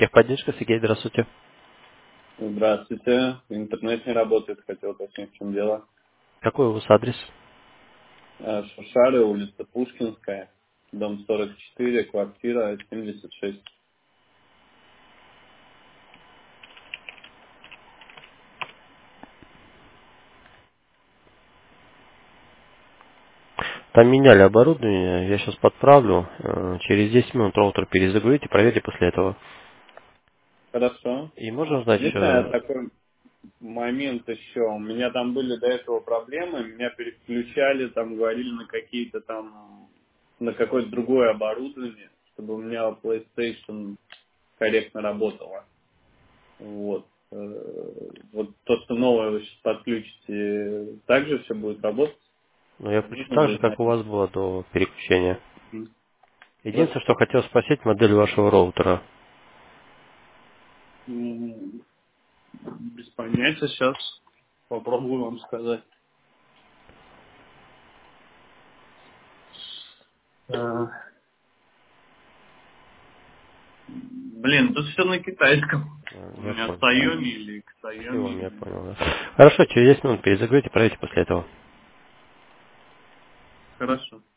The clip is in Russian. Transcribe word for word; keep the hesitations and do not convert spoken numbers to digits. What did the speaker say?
Техподдержка, Сергей, здравствуйте. Здравствуйте. Интернет не работает, хотел уточнить, в чем дело. Какой у вас адрес? Э, Шушары, улица Пушкинская, дом сорок четыре, квартира семьдесят шесть. Там меняли оборудование, я сейчас подправлю. Э, Через десять минут роутер перезагрузите, проверьте после этого. Хорошо. И можно узнать Единственное, еще... такой момент еще. У меня там были до этого проблемы, меня переключали, там говорили на какие-то там, на какое-то другое оборудование, чтобы у меня PlayStation корректно работала. Вот. Э, Вот то, что новое вы сейчас подключите, также все будет работать. Ну, я включу Нужно так же, будет как у найти. вас было до переключения. Мгм. Единственное, что Хорошо. хотел спросить, модель вашего роутера. М, Без понятия сейчас. Попробую вам сказать. А, Блин, тут все на китайском. Э, У Я меня понял. Xiaomi или Xiaomi, я Xiaomi. понял. Да. Хорошо, через десять минут перезагрузите, проверьте после этого. Хорошо.